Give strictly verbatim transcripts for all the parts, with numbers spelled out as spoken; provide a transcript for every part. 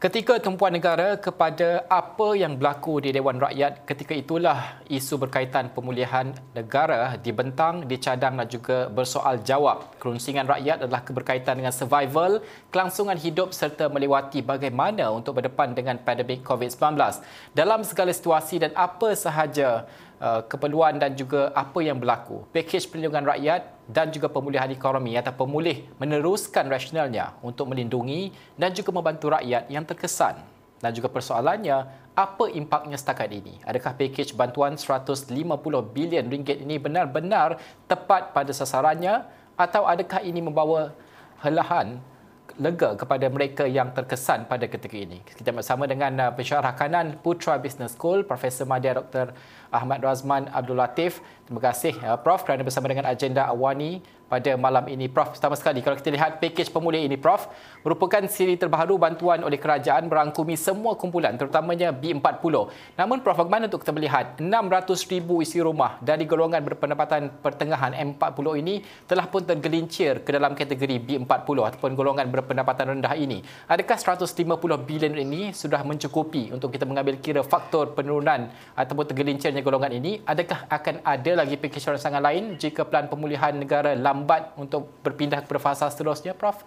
Ketika tumpuan negara kepada apa yang berlaku di Dewan Rakyat, ketika itulah isu berkaitan pemulihan negara dibentang, dicadang dan juga bersoal jawab. Kerunsingan rakyat adalah keberkaitan dengan survival, kelangsungan hidup serta melewati bagaimana untuk berdepan dengan pandemik covid sembilan belas. Dalam segala situasi dan apa sahaja uh, keperluan dan juga apa yang berlaku, pakej perlindungan rakyat dan juga pemulihan ekonomi atau pemulih meneruskan rasionalnya untuk melindungi dan juga membantu rakyat yang terkesan. Dan juga persoalannya, apa impaknya setakat ini? Adakah pakej bantuan seratus lima puluh bilion ringgit ini benar-benar tepat pada sasarannya atau adakah ini membawa helahan lega kepada mereka yang terkesan pada ketika ini? Kita bersama dengan uh, pensyarah kanan Putra Business School, Profesor Madya Doktor Ahmad Razman Abdul Latif. Terima kasih uh, Prof kerana bersama dengan agenda Awani pada malam ini. Prof, pertama sekali kalau kita lihat pakej pemulih ini Prof, merupakan siri terbaru bantuan oleh kerajaan merangkumi semua kumpulan terutamanya B empat puluh. Namun Prof, bagaimana untuk kita melihat enam ratus ribu isi rumah dari golongan berpendapatan pertengahan M empat puluh ini telah pun tergelincir ke dalam kategori B empat puluh ataupun golongan berpendapatan rendah ini. Adakah seratus lima puluh bilion ini sudah mencukupi untuk kita mengambil kira faktor penurunan ataupun tergelincirnya golongan ini? Adakah akan ada lagi pakej rangsangan lain jika pelan pemulihan negara lambat untuk berpindah kepada fasa seterusnya, Prof?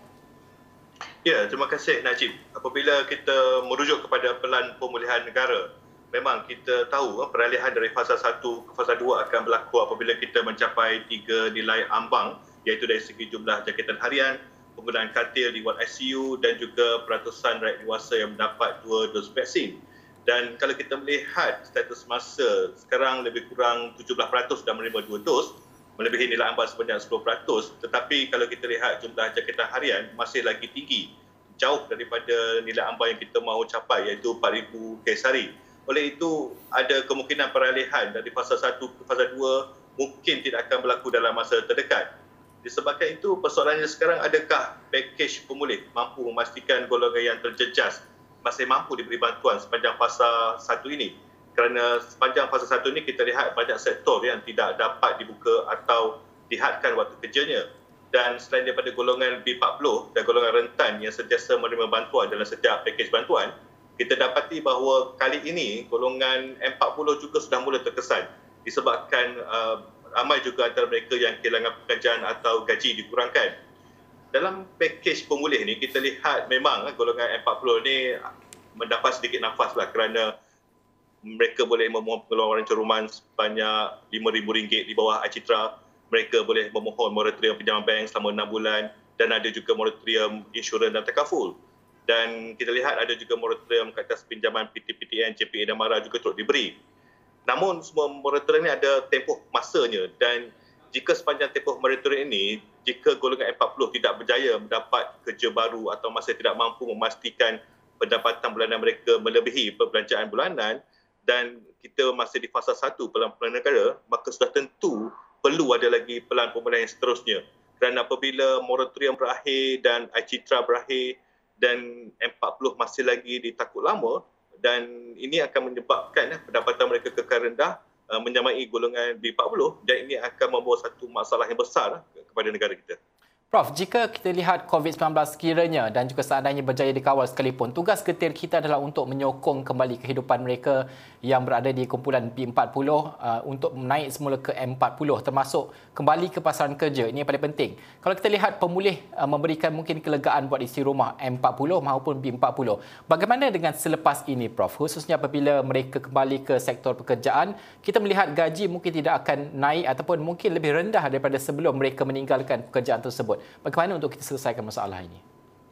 Ya, terima kasih Najib. Apabila kita merujuk kepada pelan pemulihan negara, memang kita tahu peralihan dari fasa satu ke fasa dua akan berlaku apabila kita mencapai tiga nilai ambang, iaitu dari segi jumlah jangkitan harian, penggunaan katil di ward I C U dan juga peratusan rakyat dewasa yang mendapat dua dos vaksin. Dan kalau kita melihat status masa, sekarang lebih kurang tujuh belas peratus sudah menerima dua dos, melebihi nilai ambang sebanyak sepuluh peratus. Tetapi kalau kita lihat jumlah jangkitan harian masih lagi tinggi, jauh daripada nilai ambang yang kita mahu capai, iaitu empat ribu kes hari. Oleh itu, ada kemungkinan peralihan dari fasa satu ke fasa dua mungkin tidak akan berlaku dalam masa terdekat. Disebabkan itu, persoalannya sekarang, adakah pakej pemulih mampu memastikan golongan yang terjejas masih mampu diberi bantuan sepanjang fasa satu ini? Kerana sepanjang fasa satu ini kita lihat banyak sektor yang tidak dapat dibuka atau dihadkan waktu kerjanya. Dan selain daripada golongan B empat puluh dan golongan rentan yang sentiasa menerima bantuan dalam setiap pakej bantuan, kita dapati bahawa kali ini golongan M empat puluh juga sudah mula terkesan disebabkan uh, ramai juga antara mereka yang kehilangan pekerjaan atau gaji dikurangkan. Dalam pakej pemulih ni kita lihat memang golongan M empat puluh ni mendapat sedikit nafas lah kerana mereka boleh memohon pengeluaran caruman sebanyak lima ribu ringgit di bawah Acitra. Mereka boleh memohon moratorium pinjaman bank selama enam bulan dan ada juga moratorium insurans dan takaful. Dan kita lihat ada juga moratorium ke atas pinjaman P T P T N, C P A dan MARA juga turut diberi. Namun semua moratorium ini ada tempoh masanya dan jika sepanjang tempoh moratorium ini, jika golongan M empat puluh tidak berjaya mendapat kerja baru atau masih tidak mampu memastikan pendapatan bulanan mereka melebihi perbelanjaan bulanan dan kita masih di fasa satu pelan pemulihan negara, maka sudah tentu perlu ada lagi pelan pemulihan yang seterusnya. Kerana apabila moratorium berakhir dan Acitra berakhir dan M empat puluh masih lagi ditakut lama, dan ini akan menyebabkan pendapatan mereka kekal rendah, menyamai golongan B empat puluh dan ini akan membawa satu masalah yang besar kepada negara kita. Prof, jika kita lihat covid sembilan belas sekiranya dan juga seandainya berjaya dikawal sekalipun, tugas getir kita adalah untuk menyokong kembali kehidupan mereka yang berada di kumpulan B empat puluh uh, untuk naik semula ke M empat puluh termasuk kembali ke pasaran kerja. Ini yang paling penting. Kalau kita lihat pemulih uh, memberikan mungkin kelegaan buat isi rumah M empat puluh maupun B empat puluh. Bagaimana dengan selepas ini Prof? Khususnya apabila mereka kembali ke sektor pekerjaan, kita melihat gaji mungkin tidak akan naik ataupun mungkin lebih rendah daripada sebelum mereka meninggalkan pekerjaan tersebut. Bagaimana untuk kita selesaikan masalah ini?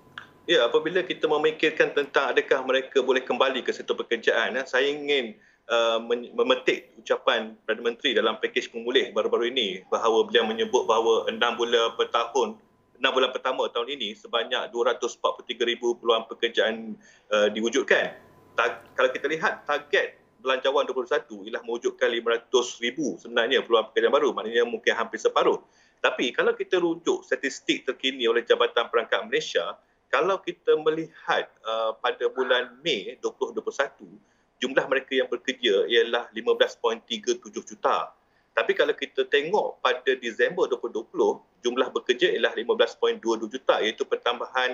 Ya, apabila kita memikirkan tentang adakah mereka boleh kembali ke sektor pekerjaan, saya ingin uh, memetik ucapan Perdana Menteri dalam pakej pemulih baru-baru ini bahawa beliau menyebut bahawa enam bulan per tahun, enam bulan pertama tahun ini sebanyak dua ratus empat puluh tiga ribu peluang pekerjaan uh, diwujudkan. Ta- kalau kita lihat target belanjawan dua puluh satu ialah mewujudkan lima ratus ribu sebenarnya peluang pekerjaan baru, maknanya mungkin hampir separuh. Tapi kalau kita rujuk statistik terkini oleh Jabatan Perangkat Malaysia, kalau kita melihat uh, pada bulan Mei dua ribu dua puluh satu, jumlah mereka yang bekerja ialah lima belas perpuluhan tiga tujuh juta. Tapi kalau kita tengok pada Disember dua ribu dua puluh, jumlah bekerja ialah lima belas perpuluhan dua dua juta, iaitu pertambahan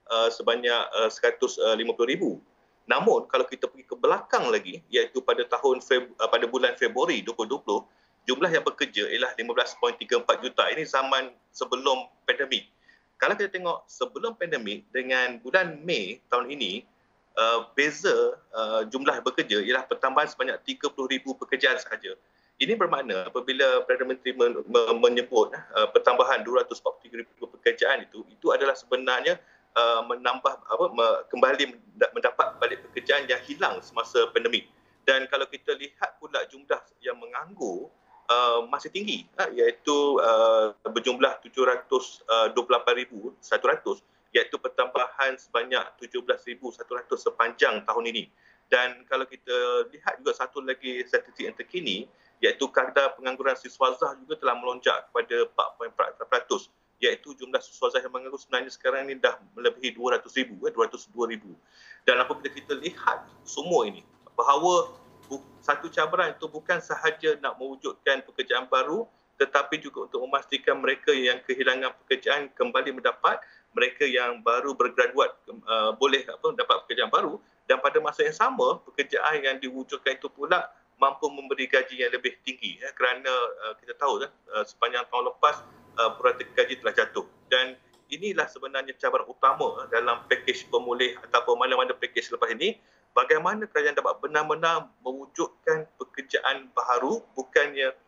uh, sebanyak uh, seratus lima puluh ribu. Namun kalau kita pergi ke belakang lagi, iaitu pada tahun Feb, uh, pada bulan Februari dua ribu dua puluh, jumlah yang bekerja ialah lima belas perpuluhan tiga empat juta. Ini zaman sebelum pandemik. Kalau kita tengok sebelum pandemik dengan bulan Mei tahun ini, uh, beza uh, jumlah bekerja ialah pertambahan sebanyak tiga puluh ribu pekerjaan sahaja. Ini bermakna apabila Perdana Menteri men- men- menyebut uh, pertambahan dua ratus empat puluh tiga ribu pekerjaan itu, itu adalah sebenarnya Uh, menambah apa me, kembali mendapat balik pekerjaan yang hilang semasa pandemik. Dan kalau kita lihat pula jumlah yang menganggur uh, masih tinggi, uh, iaitu uh, berjumlah tujuh ratus dua puluh lapan ribu seratus, iaitu pertambahan sebanyak tujuh belas ribu seratus sepanjang tahun ini. Dan kalau kita lihat juga satu lagi statistik yang terkini, iaitu kadar pengangguran siswazah juga telah melonjak kepada empat perpuluhan empat peratus, iaitu jumlah siswazah yang menganggur sebenarnya sekarang ini dah melebihi dua ratus ribu, dua ratus dua ribu. Dan apabila kita lihat semua ini, bahawa satu cabaran itu bukan sahaja nak mewujudkan pekerjaan baru, tetapi juga untuk memastikan mereka yang kehilangan pekerjaan kembali mendapat, mereka yang baru bergraduat uh, boleh apa, dapat pekerjaan baru, dan pada masa yang sama, pekerjaan yang diwujudkan itu pula mampu memberi gaji yang lebih tinggi. Ya, kerana uh, kita tahu kan, uh, sepanjang tahun lepas, Uh, purata gaji telah jatuh. Dan inilah sebenarnya cabaran utama dalam pakej pemulih ataupun mana-mana pakej selepas ini, bagaimana kerajaan dapat benar-benar mewujudkan pekerjaan baru, bukannya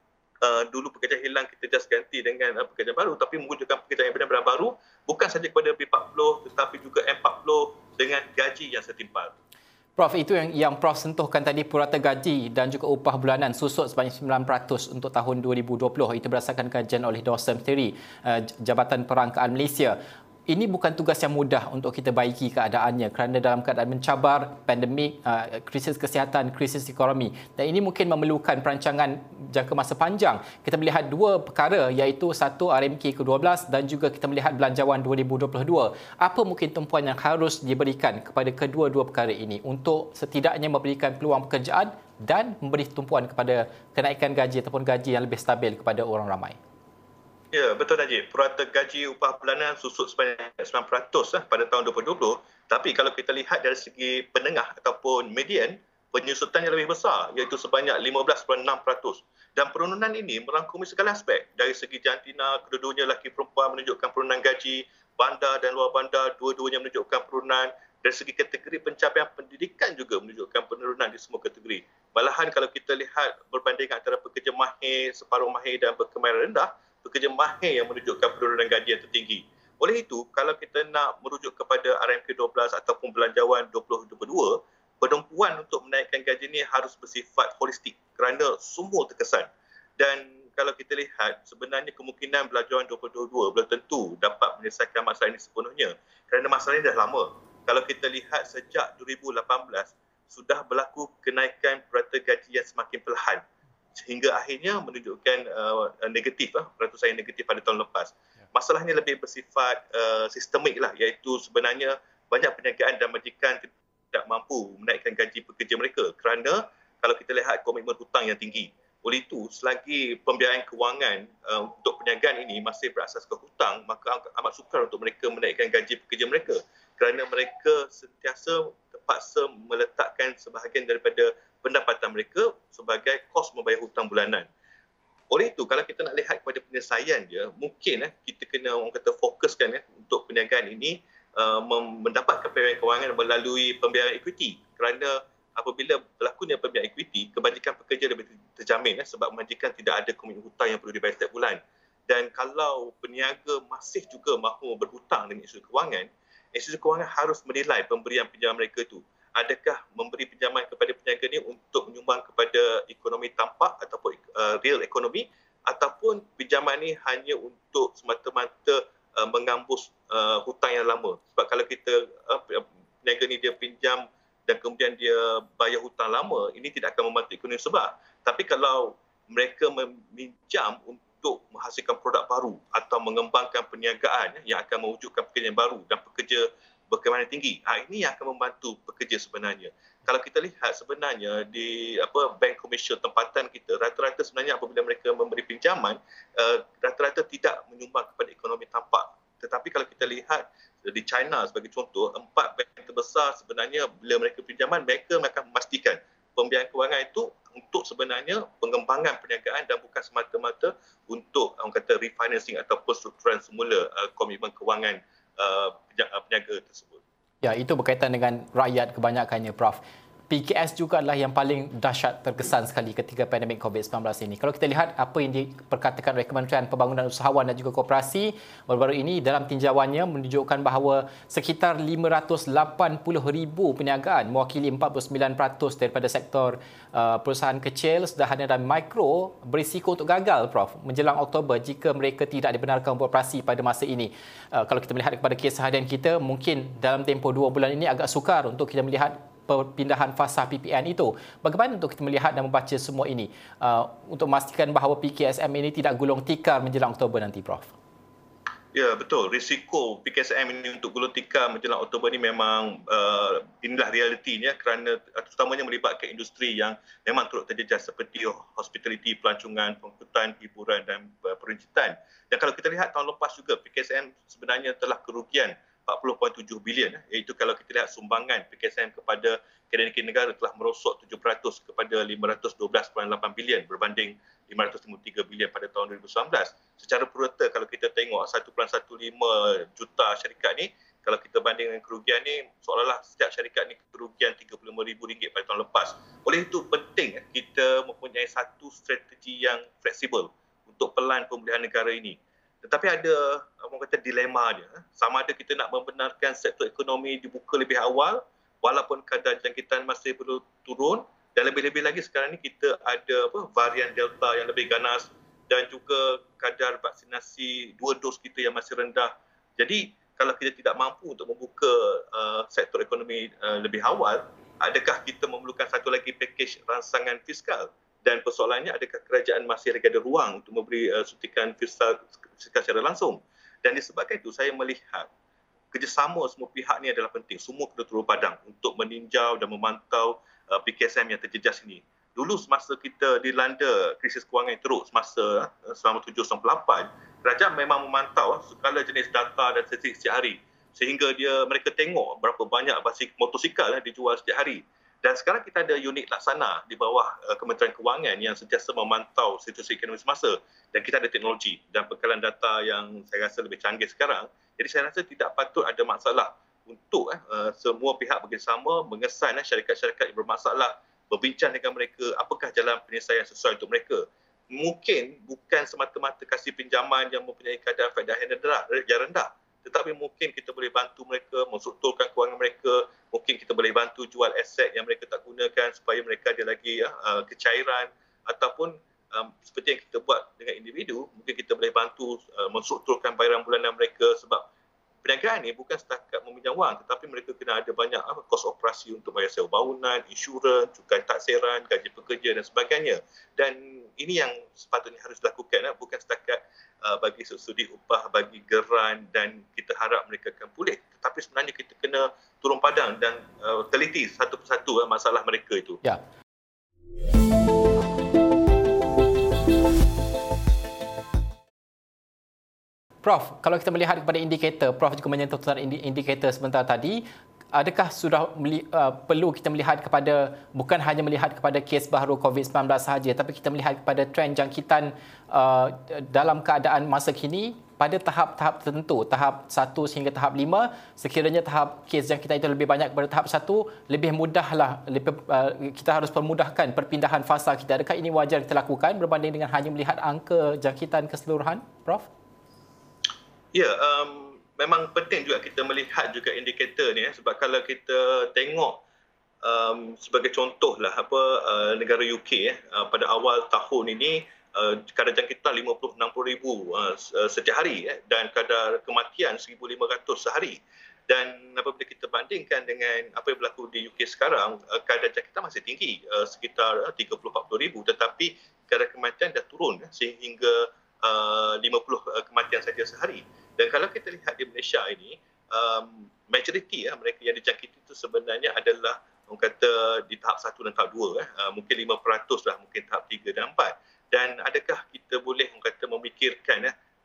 uh, dulu pekerjaan hilang kita just ganti dengan uh, pekerjaan baru, tapi mewujudkan pekerjaan yang benar-benar baru, bukan sahaja kepada B empat puluh tetapi juga M empat puluh dengan gaji yang setimpal. Prof, itu yang yang Prof sentuhkan tadi, purata gaji dan juga upah bulanan susut sebanyak sembilan peratus untuk tahun dua ribu dua puluh. Itu berdasarkan kajian oleh Dawson Terry, Jabatan Perangkaan Malaysia. Ini bukan tugas yang mudah untuk kita baiki keadaannya kerana dalam keadaan mencabar, pandemik, krisis kesihatan, krisis ekonomi. Dan ini mungkin memerlukan perancangan jangka masa panjang. Kita melihat dua perkara, iaitu satu R M K ke dua belas dan juga kita melihat Belanjawan dua ribu dua puluh dua. Apa mungkin tumpuan yang harus diberikan kepada kedua-dua perkara ini untuk setidaknya memberikan peluang pekerjaan dan memberi tumpuan kepada kenaikan gaji ataupun gaji yang lebih stabil kepada orang ramai? Ya, betul Najib. Purata gaji upah bulanan susut sebanyak sembilan peratus eh, pada tahun dua ribu dua puluh. Tapi kalau kita lihat dari segi penengah ataupun median, penyusutannya lebih besar, iaitu sebanyak lima belas perpuluhan enam peratus. Dan penurunan ini merangkumi segala aspek. Dari segi jantina, kedua-duanya lelaki perempuan menunjukkan penurunan gaji, bandar dan luar bandar, dua-duanya menunjukkan penurunan. Dari segi kategori pencapaian pendidikan juga menunjukkan penurunan di semua kategori. Malahan kalau kita lihat berbanding antara pekerja mahir, separuh mahir dan berkemahiran rendah, pekerja mahir yang menunjukkan penurunan gaji yang tertinggi. Oleh itu, kalau kita nak merujuk kepada R M K dua belas ataupun Belanjawan dua ribu dua puluh dua, penumpuan untuk menaikkan gaji ini harus bersifat holistik kerana semua terkesan. Dan kalau kita lihat, sebenarnya kemungkinan Belanjawan dua ribu dua puluh dua belum tentu dapat menyelesaikan masalah ini sepenuhnya kerana masalah ini dah lama. Kalau kita lihat sejak dua ribu lapan belas, sudah berlaku kenaikan purata gaji yang semakin perlahan, sehingga akhirnya menunjukkan uh, negatif, uh, peratusan yang negatif pada tahun lepas. Masalahnya lebih bersifat uh, sistemik lah, iaitu sebenarnya banyak perniagaan dan majikan tidak mampu menaikkan gaji pekerja mereka kerana kalau kita lihat komitmen hutang yang tinggi. Oleh itu, selagi pembiayaan kewangan uh, untuk perniagaan ini masih berasaskan hutang, maka amat sukar untuk mereka menaikkan gaji pekerja mereka kerana mereka sentiasa terpaksa meletakkan sebahagian daripada pendapatan mereka sebagai kos membayar hutang bulanan. Oleh itu, kalau kita nak lihat kepada penyelesaian dia, mungkin eh, kita kena orang kata fokuskan eh, untuk perniagaan ini uh, mendapatkan pembiayaan kewangan melalui pembiayaan equity. Kerana apabila berlakunya pembiayaan equity, kebajikan pekerja lebih terjamin eh, sebab majikan tidak ada komitmen hutang yang perlu dibayar setiap bulan. Dan kalau peniaga masih juga mahu berhutang dengan institusi kewangan, institusi kewangan harus menilai pemberian pinjaman mereka itu. Adakah memberi pinjaman kepada peniaga ini untuk menyumbang kepada ekonomi tampak ataupun uh, real ekonomi, ataupun pinjaman ini hanya untuk semata-mata uh, mengambus uh, hutang yang lama. Sebab kalau kita uh, peniaga ini dia pinjam dan kemudian dia bayar hutang lama, ini tidak akan membantu ekonomi sebab. Tapi kalau mereka meminjam untuk menghasilkan produk baru atau mengembangkan perniagaan yang akan mewujudkan pekerjaan baru dan pekerja berkemahiran tinggi. Ha, ini yang akan membantu pekerja sebenarnya. Kalau kita lihat sebenarnya di apa bank komersial tempatan kita, rata-rata sebenarnya apabila mereka memberi pinjaman, uh, rata-rata tidak menyumbang kepada ekonomi tampak. Tetapi kalau kita lihat di China sebagai contoh, empat bank terbesar sebenarnya bila mereka pinjaman, mereka akan memastikan pembiayaan kewangan itu untuk sebenarnya pengembangan perniagaan dan bukan semata-mata untuk orang kata refinancing atau perstrukturan semula uh, komitmen kewangan uh, peniaga tersebut. Ya, itu berkaitan dengan rakyat kebanyakannya, Prof P K S juga adalah yang paling dahsyat terkesan sekali ketika pandemik COVID sembilan belas ini. Kalau kita lihat apa yang diperkatakan oleh Kementerian Pembangunan Usahawan dan juga Koperasi baru-baru ini dalam tinjauannya menunjukkan bahawa sekitar lima ratus lapan puluh ribu perniagaan mewakili empat puluh sembilan peratus daripada sektor uh, perusahaan kecil, sederhana dan mikro berisiko untuk gagal, Prof menjelang Oktober jika mereka tidak dibenarkan beroperasi pada masa ini. Uh, kalau kita melihat kepada kes harian kita, mungkin dalam tempoh dua bulan ini agak sukar untuk kita melihat perpindahan fasa P P N itu. Bagaimana untuk kita melihat dan membaca semua ini uh, untuk memastikan bahawa P K S M ini tidak gulung tikar menjelang Oktober nanti, Prof Ya, betul. Risiko P K S M ini untuk gulung tikar menjelang Oktober ini memang uh, inilah realitinya kerana uh, terutamanya melibatkan industri yang memang turut terjejas seperti hospitality, pelancongan, pengangkutan, hiburan dan uh, perincitan. Dan kalau kita lihat tahun lepas juga P K S M sebenarnya telah kerugian empat puluh perpuluhan tujuh bilion, iaitu kalau kita lihat sumbangan P K S M kepada kedai-kedai negara telah merosot tujuh peratus kepada lima ratus dua belas perpuluhan lapan bilion berbanding lima ratus lima puluh tiga bilion pada tahun dua ribu sembilan belas. Secara purata kalau kita tengok satu perpuluhan satu lima juta syarikat ni, kalau kita banding dengan kerugian ni, seolah-olah setiap syarikat ni kerugian tiga puluh lima ribu ringgit pada tahun lepas. Oleh itu penting kita mempunyai satu strategi yang fleksibel untuk pelan pemulihan negara ini. Tetapi ada orang kata dilema dia. Sama ada kita nak membenarkan sektor ekonomi dibuka lebih awal walaupun kadar jangkitan masih perlu turun, dan lebih-lebih lagi sekarang ni kita ada apa varian Delta yang lebih ganas dan juga kadar vaksinasi dua dos kita yang masih rendah. Jadi kalau kita tidak mampu untuk membuka uh, sektor ekonomi uh, lebih awal, adakah kita memerlukan satu lagi pakej rangsangan fiskal? Dan persoalannya, adakah kerajaan masih lagi ada ruang untuk memberi uh, suntikan fiskal, fiskal secara langsung? Dan disebabkan itu, saya melihat kerjasama semua pihak ini adalah penting. Semua kena turun padang untuk meninjau dan memantau uh, P K S M yang terjejas ini. Dulu semasa kita dilanda krisis kewangan yang teruk semasa uh, selama tujuh sampai lapan, kerajaan memang memantau uh, segala jenis data dan statistik setiap hari. Sehingga dia mereka tengok berapa banyak basikal motosikal uh, dijual setiap hari. Dan sekarang kita ada unit laksana di bawah uh, Kementerian Kewangan yang sentiasa memantau situasi ekonomi semasa. Dan kita ada teknologi dan bekalan data yang saya rasa lebih canggih sekarang. Jadi saya rasa tidak patut ada masalah untuk uh, semua pihak bekerjasama mengesan uh, syarikat-syarikat yang bermasalah, berbincang dengan mereka apakah jalan penyelesaian sesuai untuk mereka. Mungkin bukan semata-mata kasih pinjaman yang mempunyai kadar faedah yang rendah, yang rendah. Tetapi mungkin kita boleh bantu mereka menstrukturkan kewangan mereka, mungkin kita boleh bantu jual aset yang mereka tak gunakan supaya mereka ada lagi ya, uh, kecairan, ataupun um, seperti yang kita buat dengan individu, mungkin kita boleh bantu uh, menstrukturkan bayaran bulanan mereka, sebab perniagaan ni bukan setakat meminjam wang, tetapi mereka kena ada banyak uh, kos operasi untuk bayar sewa bangunan, insurans, cukai taksiran, gaji pekerja dan sebagainya. Dan ini yang sepatutnya harus dilakukan, uh, bukan setakat Uh, bagi subsidi upah, bagi geran, dan kita harap mereka akan pulih. Tetapi sebenarnya kita kena turun padang dan uh, teliti satu persatu uh, masalah mereka itu. Ya. Prof, kalau kita melihat kepada indikator, Prof juga menyentuh tentang indikator sebentar tadi, adakah sudah uh, perlu kita melihat kepada, bukan hanya melihat kepada kes baru COVID sembilan belas sahaja, tapi kita melihat kepada trend jangkitan uh, dalam keadaan masa kini pada tahap-tahap tertentu, tahap satu sehingga tahap lima, sekiranya tahap kes jangkitan itu lebih banyak kepada tahap satu, lebih mudahlah, lebih, uh, kita harus permudahkan perpindahan fasa kita. Adakah ini wajar kita lakukan berbanding dengan hanya melihat angka jangkitan keseluruhan, Prof? Ya, um... memang penting juga kita melihat juga indikator ni, sebab kalau kita tengok um, sebagai contoh lah apa uh, negara U K eh, uh, pada awal tahun ini uh, kadar jangkitan lima puluh enam puluh ribu uh, setiap hari eh, dan kadar kematian seribu lima ratus sehari. Dan apabila kita bandingkan dengan apa yang berlaku di U K sekarang, uh, kadar jangkitan masih tinggi, uh, sekitar uh, tiga puluh sampai empat puluh ribu, tetapi kadar kematian dah turun eh, sehingga uh, lima puluh uh, kematian saja sehari. Dan kalau kita lihat di Malaysia ini, um, majoriti ya, mereka yang dijangkiti itu sebenarnya adalah orang kata di tahap satu dan tahap dua. Eh. Uh, mungkin lima peratus lah, mungkin tahap tiga dan empat. Dan adakah kita boleh orang kata memikirkan eh,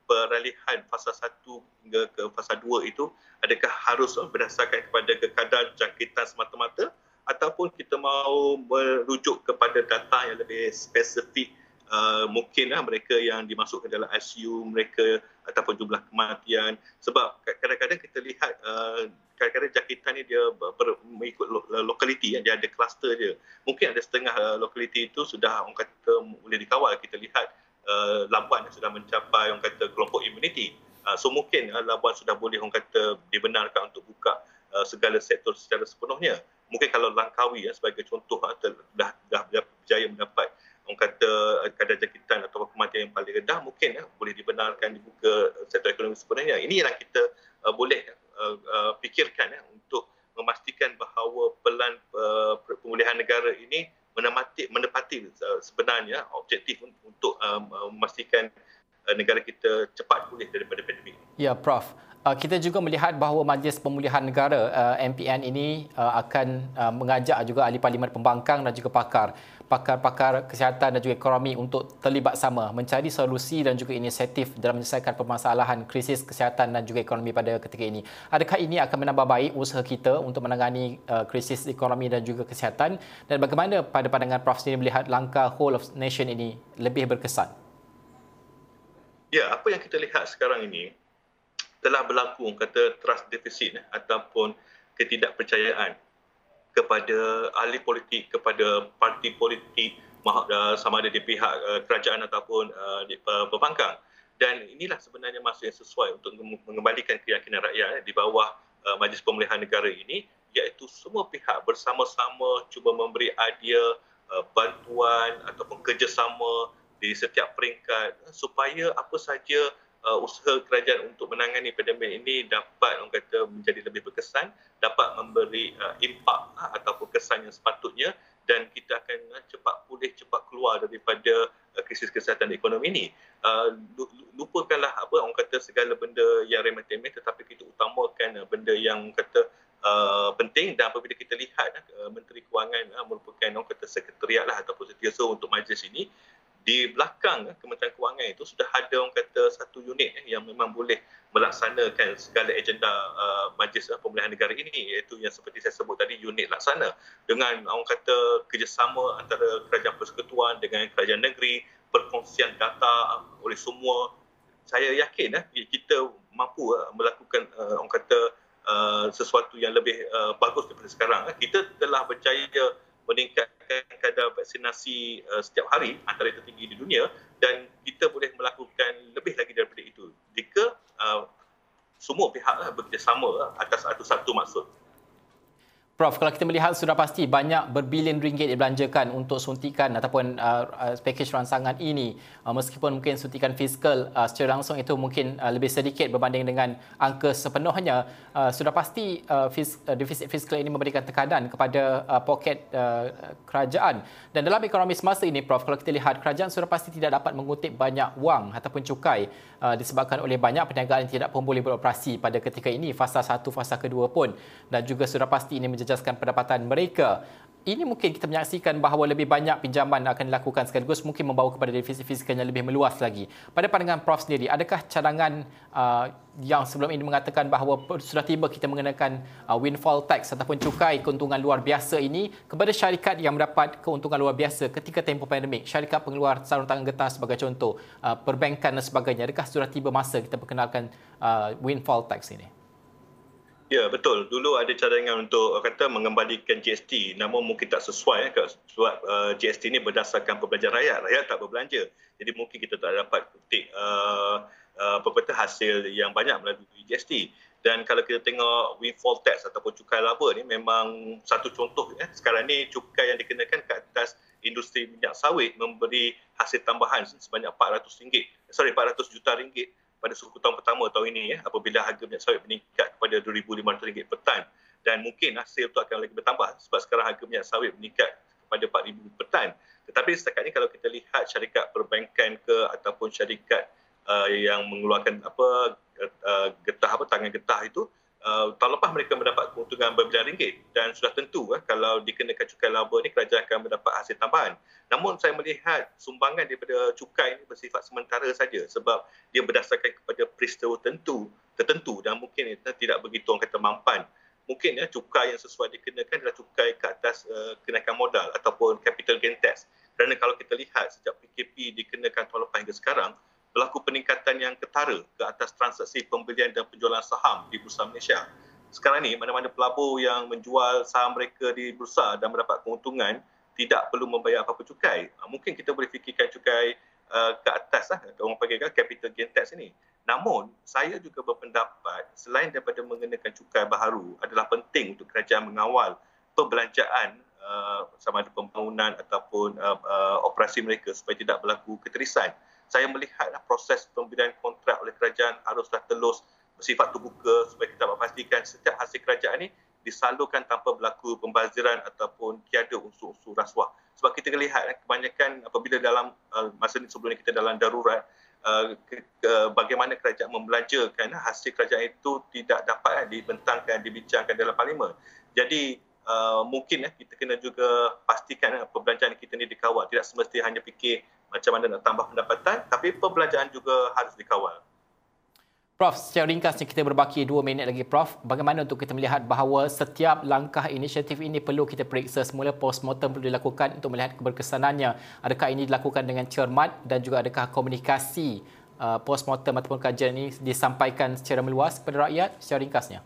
peralihan fasa satu hingga ke fasa dua itu adakah harus berdasarkan kepada kekadar jangkitan semata-mata ataupun kita mahu merujuk kepada data yang lebih spesifik, uh, mungkin uh, mereka yang dimasukkan dalam I C U mereka ataupun jumlah kematian, sebab kadang-kadang kita lihat uh, kadang-kadang jangkitan ni dia ber, mengikut lo, lokaliti, dia ada kluster dia. Mungkin ada setengah uh, lokaliti itu sudah orang kata boleh dikawal, kita lihat uh, Labuan sudah mencapai orang kata kelompok immunity. Uh, so mungkin uh, Labuan sudah boleh orang kata dibenarkan untuk buka uh, segala sektor secara sepenuhnya. Mungkin kalau Langkawi ya, sebagai contoh dah, dah, dah berjaya mendapat orang kata kadar jangkitan atau kematian yang paling rendah, mungkin ya, boleh dibenarkan dibuka sektor ekonomi sepenuhnya. Ini yang kita uh, boleh uh, uh, fikirkan ya, untuk memastikan bahawa pelan uh, pemulihan negara ini menepati, menepati uh, sebenarnya objektif untuk uh, memastikan uh, negara kita cepat pulih daripada pandemik. Ya, Prof Uh, kita juga melihat bahawa Majlis Pemulihan Negara uh, M P N ini uh, akan uh, mengajak juga ahli parlimen pembangkang dan juga pakar pakar-pakar kesihatan dan juga ekonomi untuk terlibat sama mencari solusi dan juga inisiatif dalam menyelesaikan permasalahan krisis kesihatan dan juga ekonomi pada ketika ini. Adakah ini akan menambah baik usaha kita untuk menangani uh, krisis ekonomi dan juga kesihatan, dan bagaimana pada pandangan Prof sendiri melihat langkah whole of nation ini lebih berkesan? Ya, apa yang kita lihat sekarang ini telah berlaku kata trust deficit ataupun ketidakpercayaan kepada ahli politik, kepada parti politik, sama ada di pihak kerajaan ataupun di pembangkang. Dan inilah sebenarnya masa yang sesuai untuk mengembalikan keyakinan rakyat di bawah Majlis Pemulihan Negara ini, iaitu semua pihak bersama-sama cuba memberi idea, bantuan ataupun kerjasama di setiap peringkat supaya apa saja Uh, usaha kerajaan untuk menangani pandemik ini dapat orang kata menjadi lebih berkesan, dapat memberi uh, impak uh, ataupun kesan yang sepatutnya, dan kita akan uh, cepat pulih, cepat keluar daripada uh, krisis kesihatan ekonomi ini. Uh, lupakanlah apa orang kata segala benda yang remeh-temeh, tetapi kita utamakan uh, benda yang kata uh, penting. Dan apabila kita lihat uh, Menteri Kewangan uh, merupakan orang kata sekretariat lah ataupun setiausaha untuk majlis ini, di belakang Kementerian Kewangan itu sudah ada orang kata satu unit yang memang boleh melaksanakan segala agenda uh, Majlis Pemulihan Negara ini, iaitu yang seperti saya sebut tadi, unit laksana, dengan orang kata kerjasama antara kerajaan persekutuan dengan kerajaan negeri, perkongsian data oleh semua. Saya yakin kita mampu melakukan orang kata sesuatu yang lebih bagus daripada sekarang. Kita telah berjaya meningkatkan kadar vaksinasi uh, setiap hari antara tertinggi di dunia, dan kita boleh melakukan lebih lagi daripada itu jika uh, semua pihak uh, bekerjasama uh, atas satu-satu maksud. Prof, kalau kita melihat sudah pasti banyak berbilion ringgit dibelanjakan untuk suntikan ataupun uh, uh, pakej rangsangan ini, uh, meskipun mungkin suntikan fiskal uh, secara langsung itu mungkin uh, lebih sedikit berbanding dengan angka sepenuhnya, uh, sudah pasti uh, fis, uh, defisit fiskal ini memberikan tekanan kepada uh, poket uh, kerajaan. Dan dalam ekonomi semasa ini, Prof, kalau kita lihat kerajaan sudah pasti tidak dapat mengutip banyak wang ataupun cukai uh, disebabkan oleh banyak perniagaan yang tidak pun boleh beroperasi pada ketika ini, fasa satu, fasa kedua pun, dan juga sudah pasti ini menjadi menjejaskan pendapatan mereka. Ini mungkin kita menyaksikan bahawa lebih banyak pinjaman akan dilakukan sekaligus, mungkin membawa kepada defisit fiskal yang lebih meluas lagi. Pada pandangan Prof sendiri, adakah cadangan uh, yang sebelum ini mengatakan bahawa sudah tiba kita mengenakan uh, windfall tax ataupun cukai keuntungan luar biasa ini kepada syarikat yang mendapat keuntungan luar biasa ketika tempoh pandemik, syarikat pengeluar sarung tangan getah sebagai contoh, uh, perbankan dan sebagainya, adakah sudah tiba masa kita perkenalkan uh, windfall tax ini? Ya, betul. Dulu ada cadangan untuk kata mengembalikan G S T, namun mungkin tak sesuai sebab uh, G S T ini berdasarkan perbelanjaan rakyat. Rakyat tak berbelanja. Jadi mungkin kita tak dapat petik uh, uh, apa hasil yang banyak melalui G S T. Dan kalau kita tengok windfall tax ataupun cukai laba ni memang satu contoh. Eh. Sekarang ni cukai yang dikenakan ke atas industri minyak sawit memberi hasil tambahan sebanyak empat ratus ringgit. Sorry, empat ratus juta ringgit pada suku tahun pertama tahun ini, ya, apabila harga minyak sawit meningkat kepada dua ribu lima ratus ringgit per tan. Dan mungkin hasil itu akan lagi bertambah sebab sekarang harga minyak sawit meningkat kepada empat ribu per tan. Tetapi setakat ini kalau kita lihat syarikat perbankan ke ataupun syarikat uh, yang mengeluarkan apa uh, getah apa tangan getah itu Uh, tahun lepas mereka mendapat keuntungan berbilion ringgit dan sudah tentu eh, kalau dikenakan cukai laba ni kerajaan akan mendapat hasil tambahan. Namun saya melihat sumbangan daripada cukai ini bersifat sementara saja sebab dia berdasarkan kepada peristiwa tertentu, tertentu dan mungkin itu tidak begitu orang kata mampan. Mungkin ya cukai yang sesuai dikenakan adalah cukai ke atas uh, kenaikan modal ataupun capital gain tax. Kerana kalau kita lihat sejak P K P dikenakan tahun lepas hingga sekarang, berlaku peningkatan yang ketara ke atas transaksi pembelian dan penjualan saham di Bursa Malaysia. Sekarang ni, mana-mana pelabur yang menjual saham mereka di bursa dan mendapat keuntungan tidak perlu membayar apa-apa cukai. Mungkin kita boleh fikirkan cukai uh, ke atas, lah, orang panggil kan capital gain tax ini. Namun, saya juga berpendapat selain daripada mengenakan cukai baharu adalah penting untuk kerajaan mengawal perbelanjaan uh, sama ada pembangunan ataupun uh, uh, operasi mereka supaya tidak berlaku keterisan. Saya melihatlah proses pemberian kontrak oleh kerajaan haruslah telus bersifat terbuka supaya kita dapat pastikan setiap hasil kerajaan ini disalurkan tanpa berlaku pembaziran ataupun tiada unsur-unsur rasuah. Sebab kita lihat kebanyakan apabila dalam uh, masa ini sebelum ini kita dalam darurat, uh, ke, ke, bagaimana kerajaan membelanjakan hasil kerajaan itu tidak dapat uh, dibentangkan, dibincangkan dalam parlimen. Jadi uh, mungkin uh, kita kena juga pastikan uh, perbelanjaan kita ini dikawal. Tidak semestinya hanya fikir macam mana nak tambah pendapatan, tapi perbelanjaan juga harus dikawal. Prof, secara ringkasnya kita berbaki dua minit lagi, Prof. Bagaimana untuk kita melihat bahawa setiap langkah inisiatif ini perlu kita periksa semula, postmortem perlu dilakukan untuk melihat keberkesanannya. Adakah ini dilakukan dengan cermat dan juga adakah komunikasi uh, postmortem ataupun kajian ini disampaikan secara meluas kepada rakyat secara ringkasnya?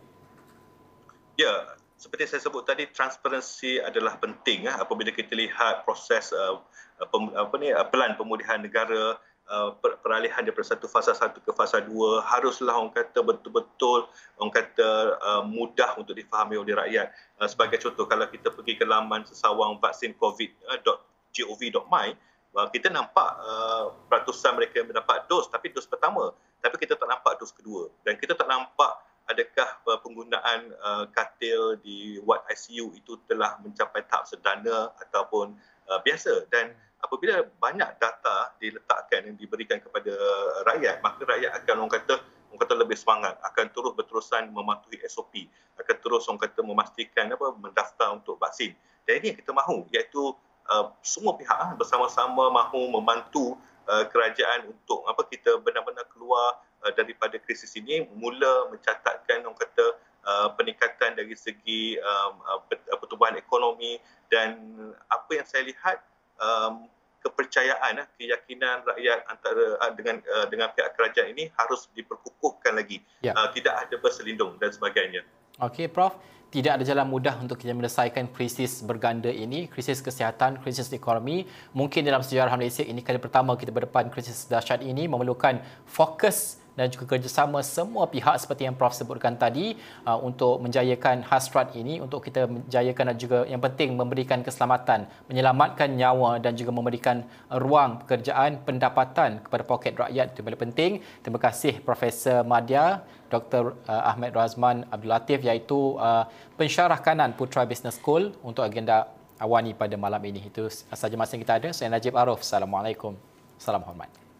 Ya, seperti saya sebut tadi, transparansi adalah penting eh, apabila kita lihat proses uh, pem, apa ni, uh, pelan pemulihan negara, uh, per, peralihan daripada satu fasa satu ke fasa dua, haruslah orang kata betul-betul orang kata uh, mudah untuk difahami oleh rakyat. Uh, sebagai contoh, kalau kita pergi ke laman sesawang vaksin covid dot gov dot my, uh, kita nampak uh, peratusan mereka yang mendapat dos, tapi dos pertama, tapi kita tak nampak dos kedua, dan kita tak nampak adakah penggunaan uh, katil di ward I C U itu telah mencapai tahap sedana ataupun uh, biasa. Dan apabila banyak data diletakkan dan diberikan kepada rakyat, maka rakyat akan orang kata, orang kata lebih semangat, akan terus berterusan mematuhi S O P, akan terus orang kata memastikan apa mendaftar untuk vaksin. Dan ini yang kita mahu, iaitu uh, semua pihak bersama-sama mahu membantu uh, kerajaan untuk apa kita benar-benar keluar daripada krisis ini, mula mencatatkan orang kata uh, peningkatan dari segi um, uh, pertumbuhan ekonomi, dan apa yang saya lihat um, kepercayaan, uh, keyakinan rakyat antara uh, dengan uh, dengan pihak kerajaan ini harus diperkukuhkan lagi. Ya. Uh, tidak ada berselindung dan sebagainya. Okey, Prof. Tidak ada jalan mudah untuk kita menyelesaikan krisis berganda ini, krisis kesihatan, krisis ekonomi. Mungkin dalam sejarah Malaysia ini kali pertama kita berdepan krisis dahsyat ini, memerlukan fokus dan juga kerjasama semua pihak seperti yang Prof sebutkan tadi uh, untuk menjayakan hasrat ini, untuk kita menjayakan dan juga yang penting memberikan keselamatan, menyelamatkan nyawa dan juga memberikan ruang pekerjaan, pendapatan kepada poket rakyat. Itu paling penting. Terima kasih Profesor Madya, Doktor uh, Ahmad Razman Abdul Latif, iaitu uh, pensyarah kanan Putra Business School untuk agenda Awani pada malam ini. Itu sahaja masa yang kita ada. Saya Najib Arif. Assalamualaikum. Salam hormat.